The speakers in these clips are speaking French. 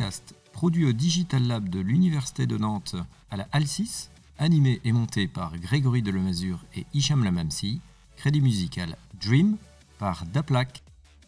podcast produit au Digital Lab de l'Université de Nantes à la Halle 6, animé et monté par Grégory Delemazure et Hicham Lamamsi, crédit musical Dream par Daplak.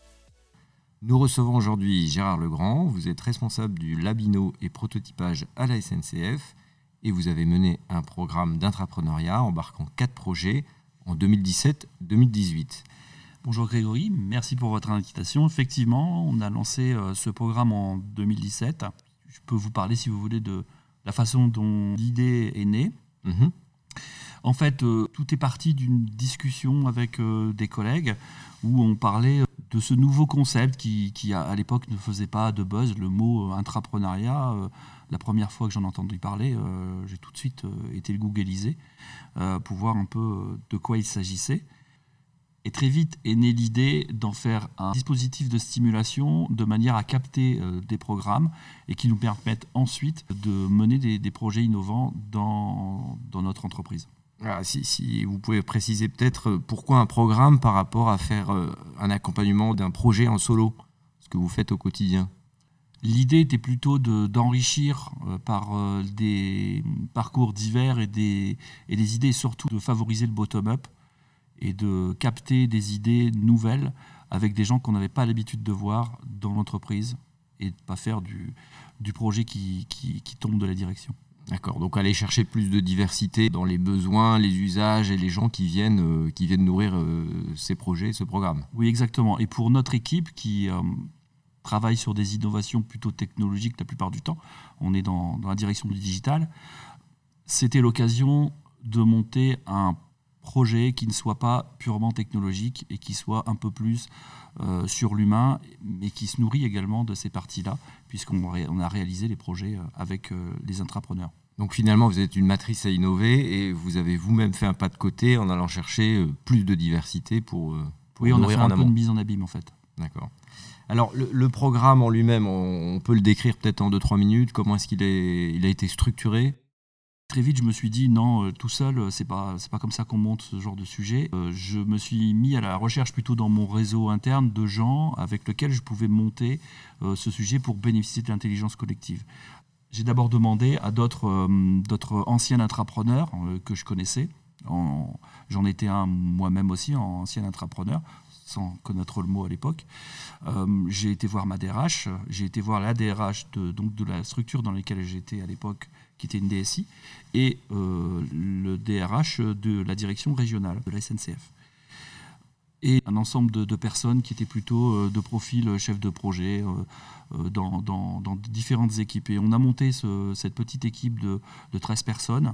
Nous recevons aujourd'hui Gérard Legrand, vous êtes responsable du Labino et prototypage à la SNCF et vous avez mené un programme d'intrapreneuriat embarquant 4 projets en 2017-2018. Bonjour Grégory, merci pour votre invitation. Effectivement, on a lancé ce programme en 2017. Je peux vous parler, si vous voulez, de la façon dont l'idée est née. En fait, tout est parti d'une discussion avec des collègues où on parlait de ce nouveau concept qui à l'époque ne faisait pas de buzz, le mot intrapreneuriat. La première fois que j'en ai entendu parler, j'ai tout de suite été le googliser pour voir un peu de quoi il s'agissait. Et très vite est née l'idée d'en faire un dispositif de stimulation de manière à capter des programmes et qui nous permettent ensuite de mener des projets innovants dans notre entreprise. Alors, si vous pouvez préciser peut-être pourquoi un programme par rapport à faire un accompagnement d'un projet en solo, ce que vous faites au quotidien. L'idée était plutôt d'enrichir par des parcours divers et des idées, et surtout de favoriser le bottom-up et de capter des idées nouvelles avec des gens qu'on n'avait pas l'habitude de voir dans l'entreprise et de ne pas faire du projet qui tombe de la direction. D'accord, donc aller chercher plus de diversité dans les besoins, les usages et les gens qui viennent nourrir ces projets, ce programme. Oui, exactement. Et pour notre équipe qui travaille sur des innovations plutôt technologiques la plupart du temps, on est dans la direction du digital, c'était l'occasion de monter un projet qui ne soit pas purement technologique et qui soit un peu plus sur l'humain, mais qui se nourrit également de ces parties-là, puisqu'on a réalisé les projets avec les intrapreneurs. Donc finalement, vous êtes une matrice à innover et vous avez vous-même fait un pas de côté en allant chercher plus de diversité pour oui, on a fait un peu de mise en abîme en fait. D'accord. Alors le programme en lui-même, on peut le décrire peut-être en 2-3 minutes. Comment est-ce qu'il a été structuré ? Très vite, je me suis dit non, tout seul, c'est pas comme ça qu'on monte ce genre de sujet. Je me suis mis à la recherche plutôt dans mon réseau interne de gens avec lesquels je pouvais monter ce sujet pour bénéficier de l'intelligence collective. J'ai d'abord demandé à d'autres anciens intrapreneurs que je connaissais. J'en étais un moi-même aussi, ancien intrapreneur, sans connaître le mot à l'époque. J'ai été voir ma DRH, j'ai été voir la DRH de la structure dans laquelle j'étais à l'époque, qui était une DSI, et le DRH de la direction régionale de la SNCF. Et un ensemble de personnes qui étaient plutôt de profil chef de projet dans différentes équipes. Et on a monté cette petite équipe de 13 personnes.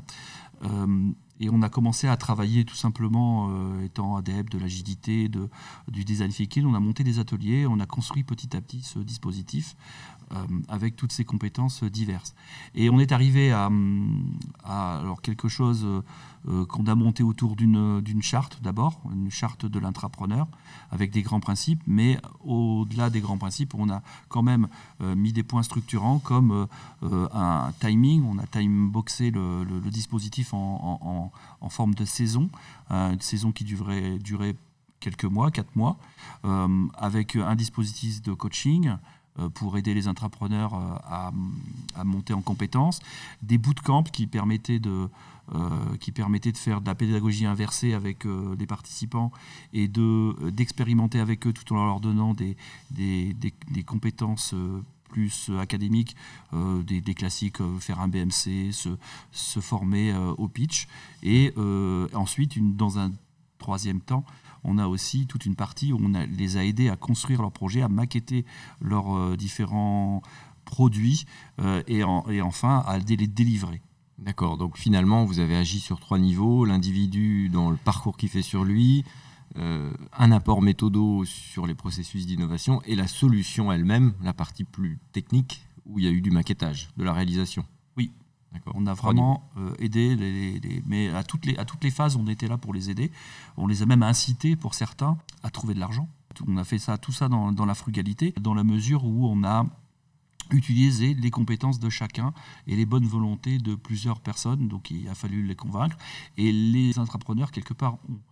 Et on a commencé à travailler tout simplement, étant adepte de l'agilité, du design thinking. On a monté des ateliers, on a construit petit à petit ce dispositif avec toutes ces compétences diverses. Et on est arrivé à alors quelque chose qu'on a monté autour d'une charte d'abord, une charte de l'intrapreneur avec des grands principes, mais au-delà des grands principes, on a quand même mis des points structurants comme un timing. On a time-boxé le dispositif en forme de saison, une saison qui durait quelques mois, 4 mois, avec un dispositif de coaching pour aider les intrapreneurs à monter en compétences, des bootcamps qui permettaient de faire de la pédagogie inversée avec les participants et d'expérimenter avec eux tout en leur donnant des compétences plus académiques, des classiques, faire un BMC, se former au pitch. Et ensuite, dans un troisième temps, on a aussi toute une partie où on les a aidés à construire leurs projets, à maqueter leurs différents produits et enfin à les délivrer. D'accord, donc finalement vous avez agi sur 3 niveaux, l'individu dans le parcours qu'il fait sur lui, un apport méthodo sur les processus d'innovation et la solution elle-même, la partie plus technique où il y a eu du maquettage, de la réalisation. Oui. D'accord. On a vraiment aidé, mais à toutes les phases, on était là pour les aider. On les a même incités, pour certains, à trouver de l'argent. On a fait tout ça dans la frugalité, dans la mesure où on a utilisé les compétences de chacun et les bonnes volontés de plusieurs personnes. Donc il a fallu les convaincre. Et les intrapreneurs, quelque part, ont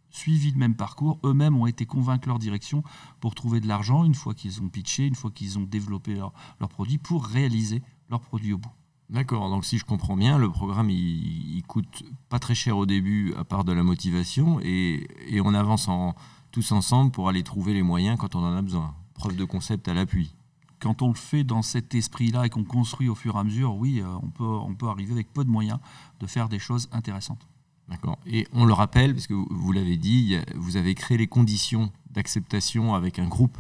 suivi le même parcours, eux-mêmes ont été convaincre leur direction pour trouver de l'argent une fois qu'ils ont pitché, une fois qu'ils ont développé leur produit pour réaliser leur produit au bout. D'accord, donc si je comprends bien, le programme il coûte pas très cher au début à part de la motivation et on avance tous ensemble pour aller trouver les moyens quand on en a besoin. Preuve de concept à l'appui. Quand on le fait dans cet esprit-là et qu'on construit au fur et à mesure, oui, on peut arriver avec peu de moyens de faire des choses intéressantes. D'accord. Et on le rappelle, parce que vous l'avez dit, vous avez créé les conditions d'acceptation avec un groupe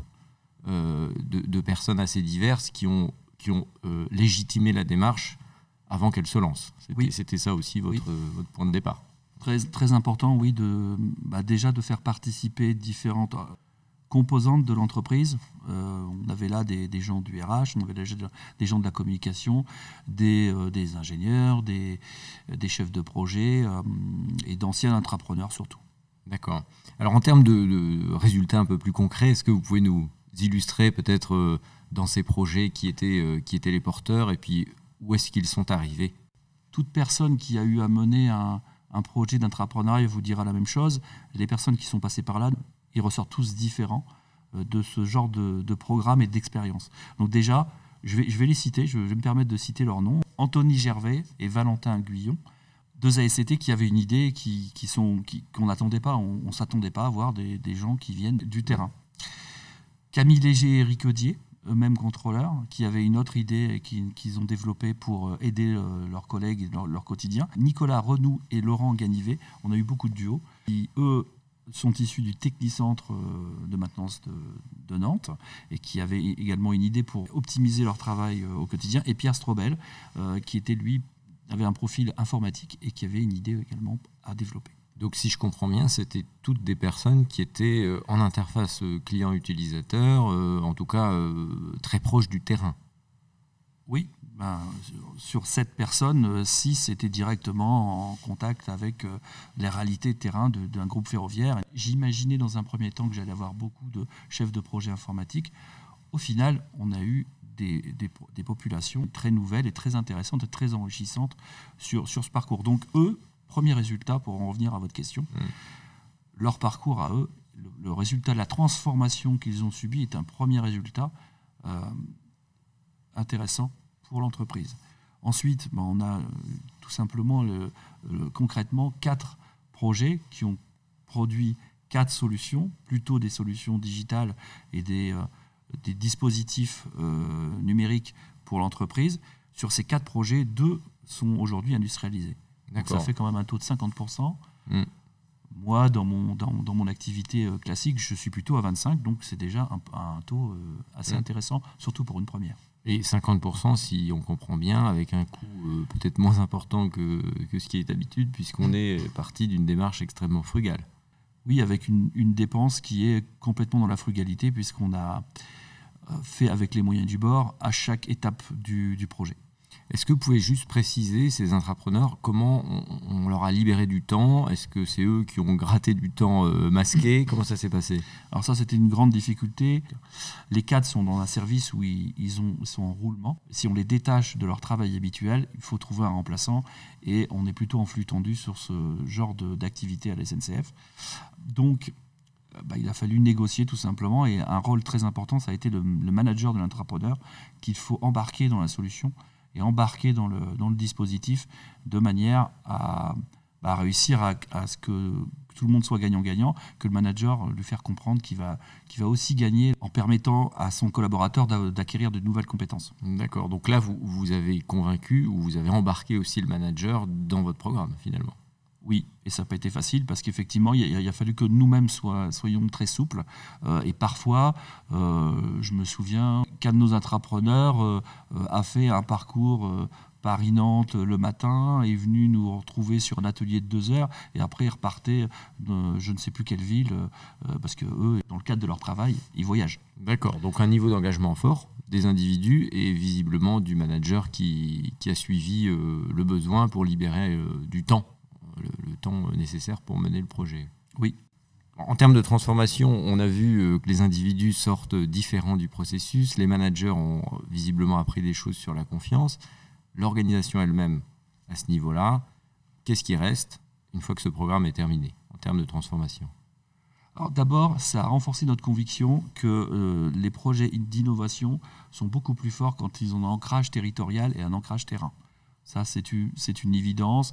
de personnes assez diverses qui ont légitimé la démarche avant qu'elle se lance. C'était ça aussi votre point de départ. Très, très important, oui, déjà de faire participer différentes composantes de l'entreprise. On avait là des gens du RH, on avait des gens de la communication, des ingénieurs, des chefs de projet et d'anciens intrapreneurs surtout. D'accord. Alors en termes de résultats un peu plus concrets, est-ce que vous pouvez nous illustrer peut-être dans ces projets qui étaient les porteurs et puis où est-ce qu'ils sont arrivés ? Toute personne qui a eu à mener un projet d'intrapreneuriat vous dira la même chose. Les personnes qui sont passées par là, ils ressortent tous différents de ce genre de programme et d'expérience. Donc déjà, je vais les citer, je vais me permettre de citer leurs noms. Anthony Gervais et Valentin Guyon, deux ASCT qui avaient une idée qu'on n'attendait pas, on ne s'attendait pas à voir des gens qui viennent du terrain. Camille Léger et Eric Audier, eux-mêmes contrôleurs, qui avaient une autre idée et qu'ils ont développée pour aider leurs collègues et leur quotidien. Nicolas Renoux et Laurent Ganivet, on a eu beaucoup de duos, qui eux sont issus du Technicentre de maintenance de Nantes et qui avaient également une idée pour optimiser leur travail au quotidien. Et Pierre Strobel, qui avait un profil informatique et qui avait une idée également à développer. Donc si je comprends bien, c'était toutes des personnes qui étaient en interface client-utilisateur, en tout cas très proches du terrain. Oui, sur 7 personnes, 6 étaient directement en contact avec les réalités de terrain d'un groupe ferroviaire. J'imaginais dans un premier temps que j'allais avoir beaucoup de chefs de projet informatiques. Au final, on a eu des populations très nouvelles et très intéressantes et très enrichissantes sur ce parcours. Donc eux, premier résultat, pour en revenir à votre question, leur parcours à eux, le résultat de la transformation qu'ils ont subie est un premier résultat intéressant pour l'entreprise. Ensuite, on a tout simplement concrètement 4 projets qui ont produit 4 solutions, plutôt des solutions digitales et des dispositifs numériques pour l'entreprise. Sur ces 4 projets, 2 sont aujourd'hui industrialisés. Donc ça fait quand même un taux de 50%. Moi, dans mon activité classique, je suis plutôt à 25%, donc c'est déjà un taux assez intéressant, surtout pour une première. Et 50%, si on comprend bien, avec un coût peut-être moins important que ce qui est d'habitude, puisqu'on est parti d'une démarche extrêmement frugale. Oui, avec une dépense qui est complètement dans la frugalité, puisqu'on a fait avec les moyens du bord à chaque étape du projet. Est-ce que vous pouvez juste préciser, ces intrapreneurs, comment on leur a libéré du temps ? Est-ce que c'est eux qui ont gratté du temps masqué ? Comment ça s'est passé ? Alors ça, c'était une grande difficulté. Les 4 sont dans un service où ils sont en roulement. Si on les détache de leur travail habituel, il faut trouver un remplaçant et on est plutôt en flux tendu sur ce genre d'activité à la SNCF. Donc, il a fallu négocier tout simplement et un rôle très important, ça a été le manager de l'intrapreneur qu'il faut embarquer dans la solution et embarquer dans le dispositif de manière à réussir à ce que tout le monde soit gagnant-gagnant, que le manager lui faire comprendre qu'il va aussi gagner en permettant à son collaborateur d'acquérir de nouvelles compétences. D'accord, donc là vous avez convaincu ou vous avez embarqué aussi le manager dans votre programme finalement. Oui, et ça n'a pas été facile parce qu'effectivement, il a fallu que nous-mêmes soyons très souples. Et parfois, je me souviens qu'un de nos intrapreneurs a fait un parcours Paris-Nantes le matin, est venu nous retrouver sur un atelier de 2 heures et après il repartait je ne sais plus quelle ville parce que eux, dans le cadre de leur travail, ils voyagent. D'accord, donc un niveau d'engagement fort des individus et visiblement du manager qui a suivi le besoin pour libérer du temps. Le temps nécessaire pour mener le projet. Oui. En termes de transformation, on a vu que les individus sortent différents du processus. Les managers ont visiblement appris des choses sur la confiance. L'organisation elle-même, à ce niveau-là, qu'est-ce qui reste une fois que ce programme est terminé en termes de transformation ? Alors d'abord, ça a renforcé notre conviction que les projets d'innovation sont beaucoup plus forts quand ils ont un ancrage territorial et un ancrage terrain. Ça, c'est une évidence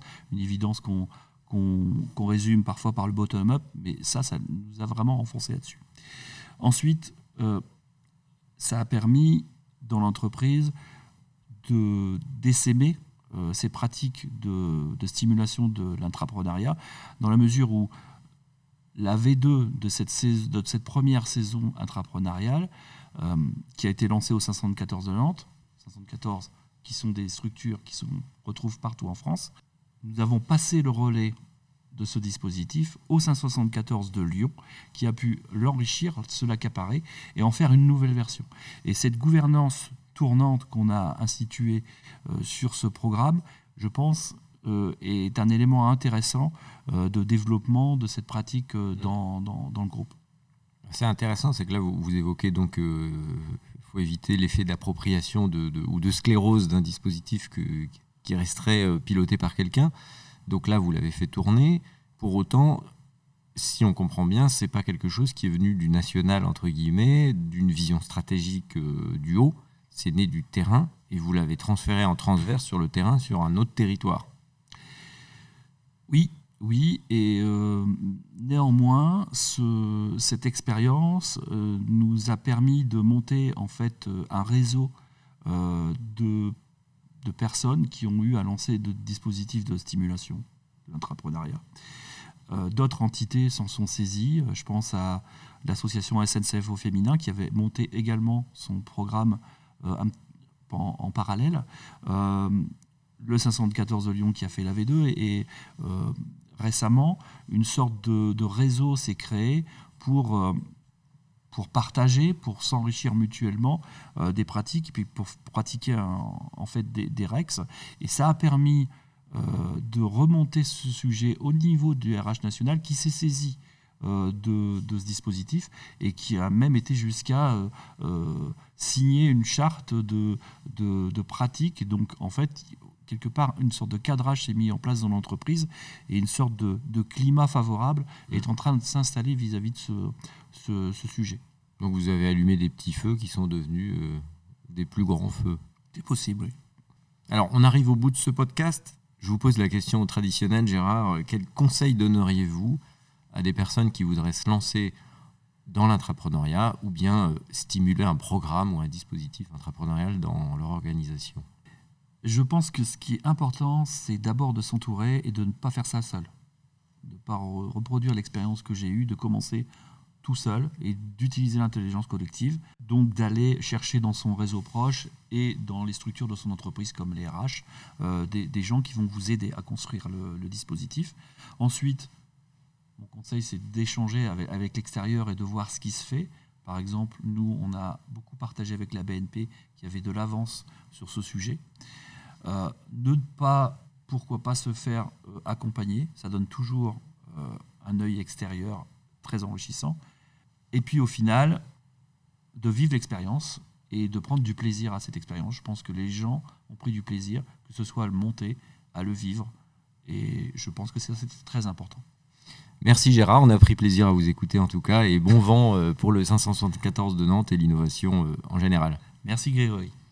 qu'on résume parfois par le bottom-up, mais ça nous a vraiment renforcé là-dessus. Ensuite, ça a permis dans l'entreprise d'essaimer ces pratiques de stimulation de l'intrapreneuriat, dans la mesure où la V2 de cette première saison intrapreneuriale, qui a été lancée au 514 de Nantes, 514 qui sont des structures qui se retrouvent partout en France, nous avons passé le relais de ce dispositif au 574 de Lyon, qui a pu l'enrichir, se l'accaparer et en faire une nouvelle version. Et cette gouvernance tournante qu'on a instituée sur ce programme, je pense, est un élément intéressant de développement de cette pratique dans le groupe. C'est intéressant, c'est que là, vous évoquez donc faut éviter l'effet d'appropriation ou de sclérose d'un dispositif qui resterait piloté par quelqu'un. Donc là, vous l'avez fait tourner. Pour autant, si on comprend bien, c'est pas quelque chose qui est venu du national, entre guillemets, d'une vision stratégique du haut. C'est né du terrain et vous l'avez transféré en transverse sur le terrain, sur un autre territoire. Oui, et néanmoins, cette expérience nous a permis de monter en fait un réseau de personnes qui ont eu à lancer de dispositifs de stimulation de l'entrepreneuriat. D'autres entités s'en sont saisies. Je pense à l'association SNCF au féminin qui avait monté également son programme en parallèle. Le 514 de Lyon qui a fait la V2 et récemment, une sorte de réseau s'est créé pour partager, pour s'enrichir mutuellement des pratiques et puis pour pratiquer en fait des REX. Et ça a permis de remonter ce sujet au niveau du RH national qui s'est saisi de ce dispositif et qui a même été jusqu'à signer une charte de pratique. Donc en fait, quelque part, une sorte de cadrage s'est mis en place dans l'entreprise et une sorte de climat favorable est en train de s'installer vis-à-vis de ce sujet. Donc vous avez allumé des petits feux qui sont devenus des plus grands feux. C'est possible, oui. Alors, on arrive au bout de ce podcast. Je vous pose la question traditionnelle, Gérard. Quel conseil donneriez-vous à des personnes qui voudraient se lancer dans l'intrapreneuriat ou bien stimuler un programme ou un dispositif intrapreneurial dans leur organisation ? Je pense que ce qui est important, c'est d'abord de s'entourer et de ne pas faire ça seul. De ne pas reproduire l'expérience que j'ai eue, de commencer tout seul et d'utiliser l'intelligence collective. Donc d'aller chercher dans son réseau proche et dans les structures de son entreprise comme les RH, des gens qui vont vous aider à construire le dispositif. Ensuite, mon conseil, c'est d'échanger avec l'extérieur et de voir ce qui se fait. Par exemple, nous, on a beaucoup partagé avec la BNP qui avait de l'avance sur ce sujet. Pourquoi pas se faire accompagner, ça donne toujours un œil extérieur très enrichissant. Et puis au final, de vivre l'expérience et de prendre du plaisir à cette expérience. Je pense que les gens ont pris du plaisir, que ce soit à le monter, à le vivre. Et je pense que c'est très important. Merci Gérard, on a pris plaisir à vous écouter en tout cas. Et bon vent pour le 574 de Nantes et l'innovation en général. Merci Grégory.